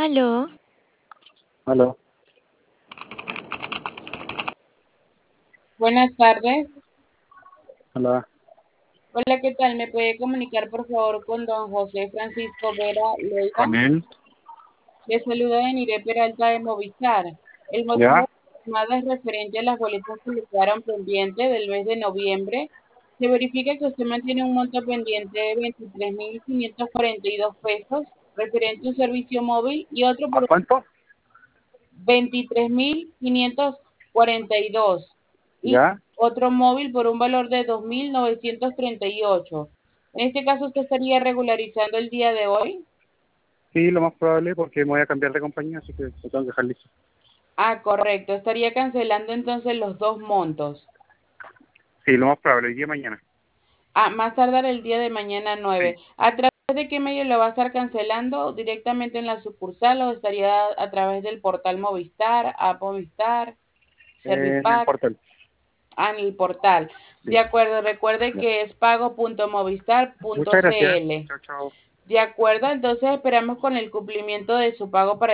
Aló, Aló, Buenas tardes. hola. Hola, ¿qué tal? ¿Me puede comunicar, por favor, con don José Francisco Vera Leiva? ¿Con él? Le saluda Deniré Peralta de Movistar. El motivo ¿Ya? de la llamada es referente a las boletas que le quedaron pendientes del mes de noviembre. Se verifica que usted mantiene un monto pendiente de 23.542 pesos, referente a un servicio móvil, y otro ¿A por cuánto? 23.542 y ¿Ya? otro móvil por un valor de 2.938. En este caso, ¿usted estaría regularizando el día de hoy? Sí, lo más probable porque me voy a cambiar de compañía, así que lo tengo que dejar listo. Ah, correcto. Estaría cancelando entonces los dos montos. Sí, lo más probable, el día de mañana. Ah, más tardar el día de mañana 9. Sí. ¿A través de qué medio lo va a estar cancelando? ¿Directamente en la sucursal o estaría a través del portal Movistar, App Movistar, En el Servipack? portal. Ah, en el portal. De Sí. acuerdo, recuerde Ya. que es Muchas gracias. pago.movistar.cl. Chao, chao. De acuerdo, entonces esperamos con el cumplimiento de su pago para